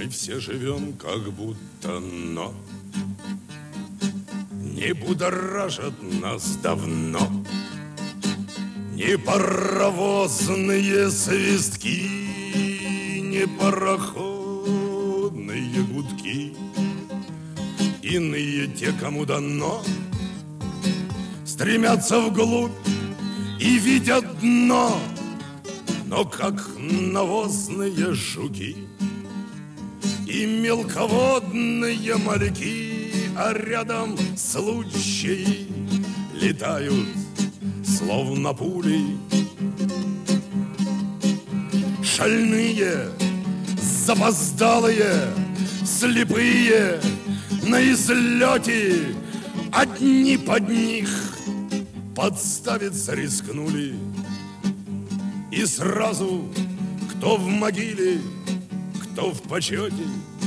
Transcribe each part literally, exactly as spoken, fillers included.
Мы все живем как будто, но не будоражат нас давно ни паровозные свистки, ни пароходные гудки. Иные те, кому дано, стремятся вглубь и видят дно, но как навозные жуки и мелководные мальки, а рядом случаи летают, словно пули. Шальные, запоздалые, слепые, на излете одни под них подставиться рискнули. И сразу кто в могиле, кто в почете.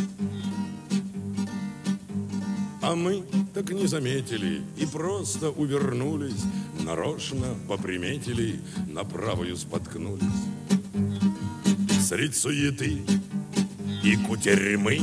А мы так не заметили и просто увернулись, нарочно поприметили, на правую споткнулись. Средь суеты и кутерьмы,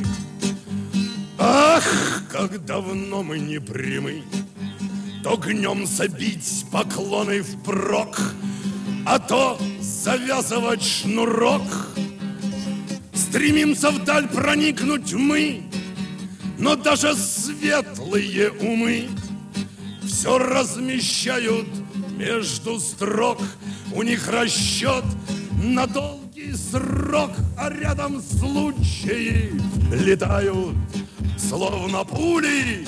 ах, как давно мы не прямы, то гнемся бить поклоны впрок, а то завязывать шнурок. Стремимся вдаль проникнуть мы, но даже светлые умы все размещают между строк. У них расчет на долгий срок, а рядом случаи летают, словно пули.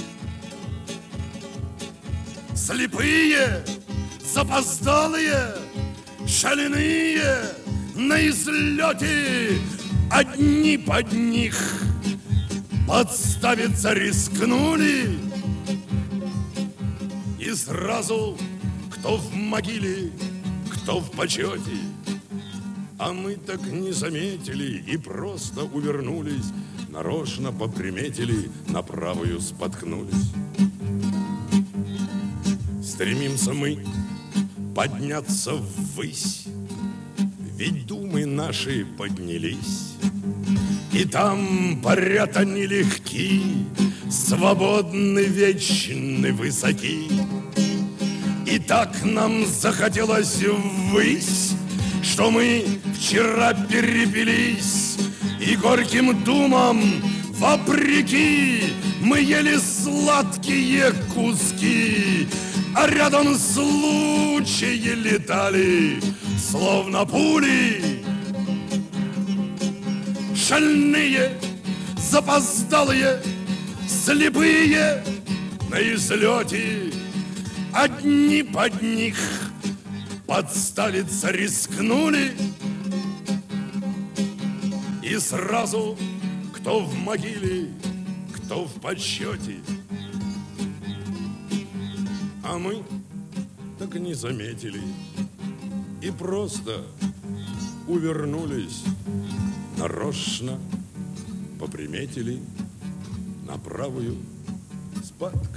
Слепые, запоздалые, шальные, на излете одни под них подставиться рискнули. И сразу кто в могиле, кто в почете. А мы так не заметили и просто увернулись, нарочно поприметили, на правую споткнулись. Стремимся мы подняться ввысь, ведь думы наши поднялись, и там парят они легки, свободны, вечны, высоки. И так нам захотелось ввысь, что мы вчера перепились, и горьким думам вопреки мы ели сладкие куски, а рядом случаи летали, словно пули. Шальные, запоздалые, слепые, на излете одни под них подставиться рискнули. И сразу кто в могиле, кто в подсчете. А мы так и не заметили и просто увернулись, нарочно поприметили, на правую споткнулись.